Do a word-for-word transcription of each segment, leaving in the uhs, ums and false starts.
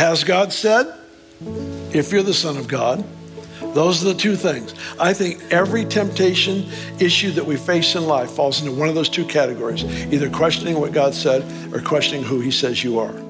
Has God said? If you're the Son of God. Those are the two things. I think every temptation issue that we face in life falls into one of those two categories, either questioning what God said or questioning who he says you are.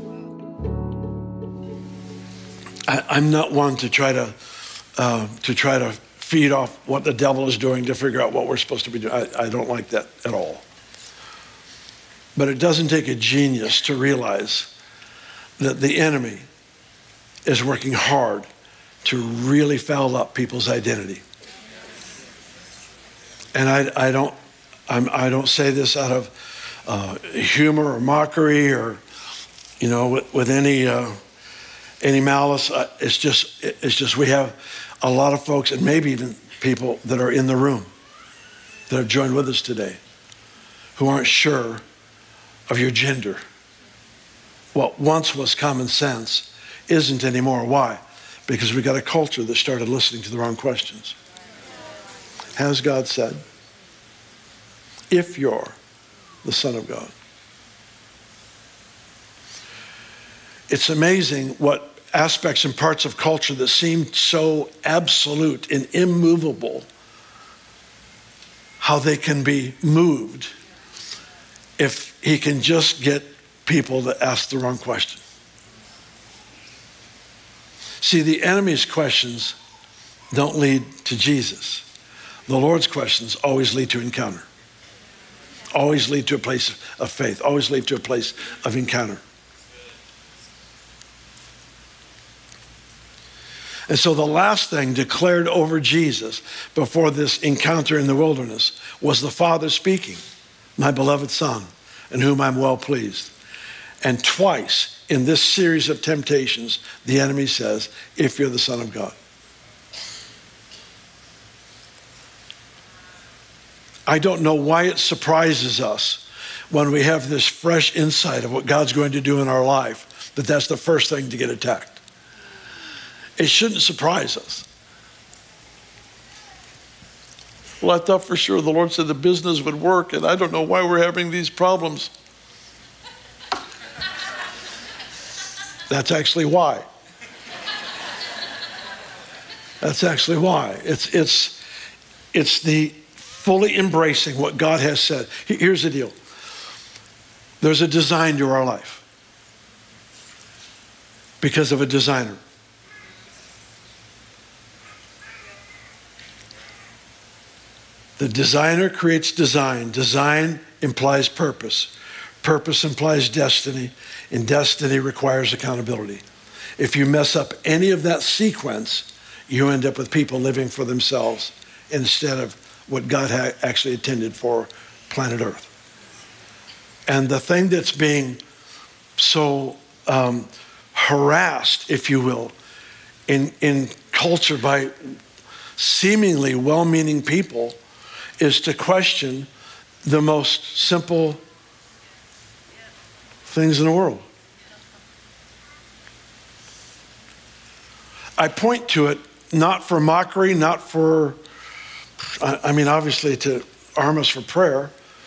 I, I'm not one to try to uh, to try to feed off what the devil is doing to figure out what we're supposed to be doing. I, I don't like that at all. But it doesn't take a genius to realize that the enemy is working hard to really foul up people's identity. And I, I don't, I'm, I don't say this out of uh, humor or mockery or, you know, with, with any uh, any malice. Uh, it's just, it's just we have a lot of folks, and maybe even people that are in the room that have joined with us today, who aren't sure of your gender. What once was common sense isn't anymore. Why? Because we got a culture that started listening to the wrong questions. Has God said? If you're the Son of God. It's amazing what aspects and parts of culture that seem so absolute and immovable, how they can be moved if he can just get people to ask the wrong question. See, the enemy's questions don't lead to Jesus. The Lord's questions always lead to encounter. Always lead to a place of faith. Always lead to a place of encounter. And so the last thing declared over Jesus before this encounter in the wilderness was the Father speaking, my beloved Son, in whom I'm well pleased. And twice in this series of temptations, the enemy says, if you're the Son of God. I don't know why it surprises us when we have this fresh insight of what God's going to do in our life, that that's the first thing to get attacked. It shouldn't surprise us. Well, I thought for sure the Lord said the business would work, and I don't know why we're having these problems. That's actually why. That's actually why. It's, it's, it's the fully embracing what God has said. Here's the deal. There's a design to our life because of a designer. The designer creates design. Design implies purpose. Purpose implies destiny, and destiny requires accountability. If you mess up any of that sequence, you end up with people living for themselves instead of what God ha- actually intended for planet Earth. And the thing that's being so um, harassed, if you will, in, in culture by seemingly well-meaning people is to question the most simple things in the world. I point to it not for mockery, not for, I mean, obviously to arm us for prayer,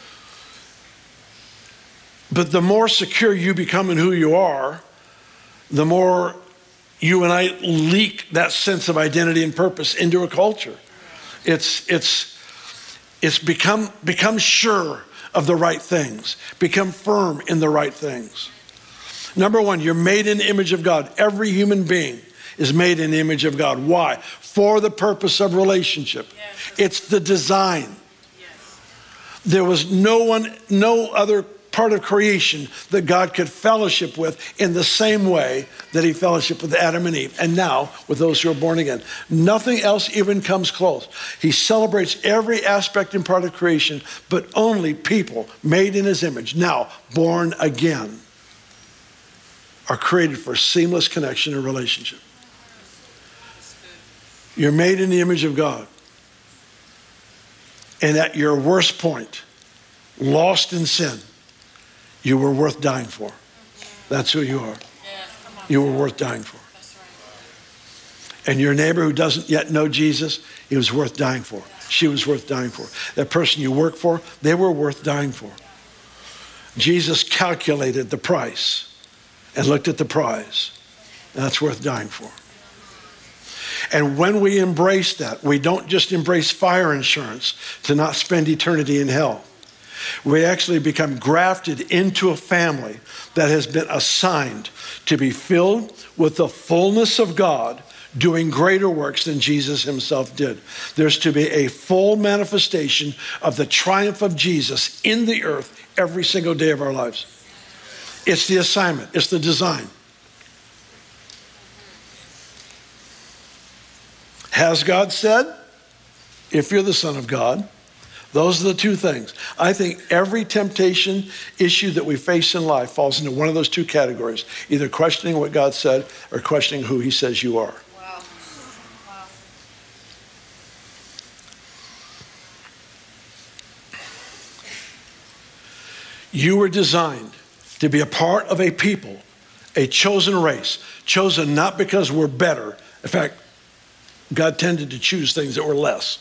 but the more secure you become in who you are, the more you and I leak that sense of identity and purpose into a culture. It's, it's, it's become, become sure of the right things. Become firm in the right things. Number one, you're made in the image of God. Every human being is made in the image of God. Why? For the purpose of relationship. Yes. It's the design. Yes. There was no one, no other part of creation that God could fellowship with in the same way that he fellowshiped with Adam and Eve, and now with those who are born again. Nothing else even comes close. He celebrates every aspect and part of creation, but only people made in his image, now born again, are created for seamless connection and relationship. You're made in the image of God. And at your worst point, lost in sin, you were worth dying for. That's who you are. You were worth dying for. And your neighbor who doesn't yet know Jesus, he was worth dying for. She was worth dying for. That person you work for, they were worth dying for. Jesus calculated the price and looked at the prize And that's worth dying for. And when we embrace that, we don't just embrace fire insurance to not spend eternity in hell. We actually become grafted into a family that has been assigned to be filled with the fullness of God, doing greater works than Jesus himself did. There's to be a full manifestation of the triumph of Jesus in the earth every single day of our lives. It's the assignment. It's the design. Has God said, if you're the Son of God? Those are the two things. I think every temptation issue that we face in life falls into one of those two categories, either questioning what God said or questioning who he says you are. Wow. Wow. You were designed to be a part of a people, a chosen race, chosen not because we're better. In fact, God tended to choose things that were less.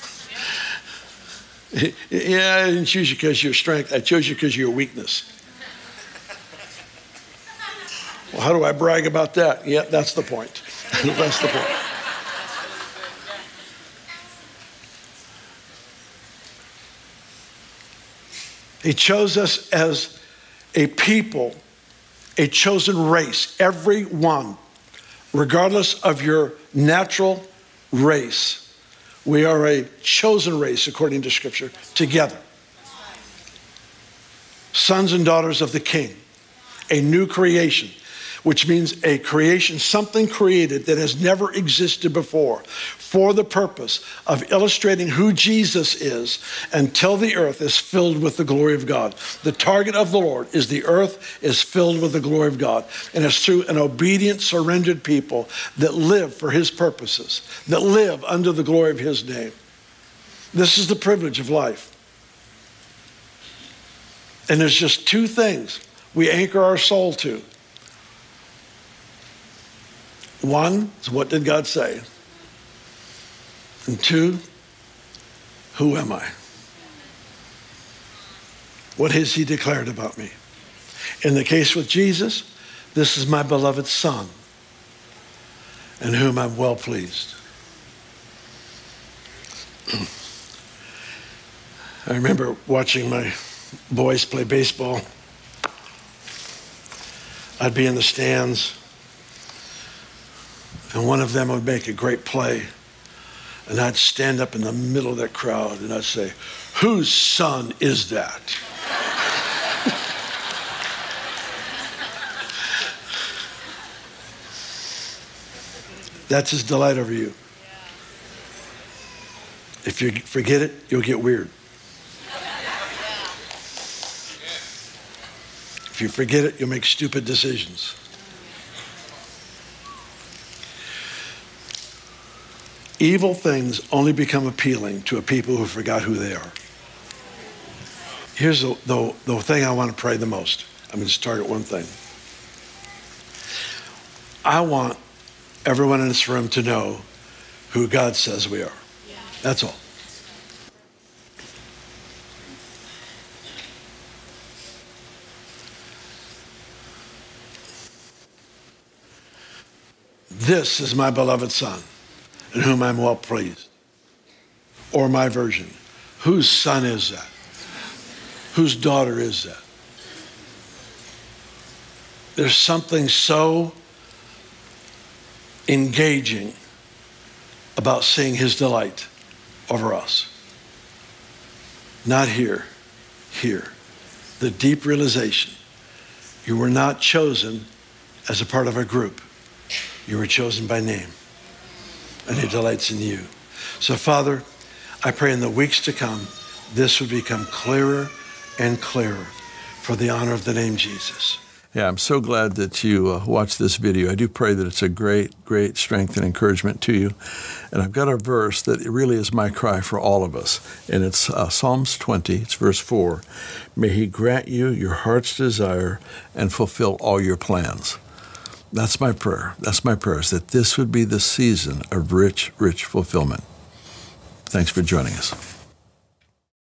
Yeah, I didn't choose you because of your strength. I chose you because of your weakness. Well, how do I brag about that? Yeah, that's the point. That's the point. He chose us as a people, a chosen race, everyone, regardless of your natural race. We are a chosen race, according to Scripture, together. Sons and daughters of the King, a new creation, which means a creation, something created that has never existed before, for the purpose of illustrating who Jesus is until the earth is filled with the glory of God. The target of the Lord is the earth is filled with the glory of God. And it's through an obedient, surrendered people that live for his purposes, that live under the glory of his name. This is the privilege of life. And there's just two things we anchor our soul to. One is, what did God say? And two, who am I? What has he declared about me? In the case with Jesus, this is my beloved Son, in whom I'm well pleased. I remember watching my boys play baseball. I'd be in the stands, and one of them would make a great play, and I'd stand up in the middle of that crowd, and I'd say, whose son is that? That's his delight over you. If you forget it, you'll get weird. If you forget it, you'll make stupid decisions. Evil things only become appealing to a people who forgot who they are. Here's the, the, the thing I want to pray the most. I'm going to start at one thing. I want everyone in this room to know who God says we are. That's all. This is my beloved Son, in whom I'm well pleased. Or my version, whose son is that? Whose daughter is that? There's something so engaging about seeing his delight over us. Not here, here. The deep realization, you were not chosen as a part of a group. You were chosen by name, and he delights in you. So, Father, I pray in the weeks to come, this would become clearer and clearer for the honor of the name Jesus. Yeah, I'm so glad that you uh, watched this video. I do pray that it's a great, great strength and encouragement to you. And I've got a verse that really is my cry for all of us. And it's uh, Psalms twenty, it's verse four. May he grant you your heart's desire and fulfill all your plans. That's my prayer. That's my prayer, is that this would be the season of rich, rich fulfillment. Thanks for joining us.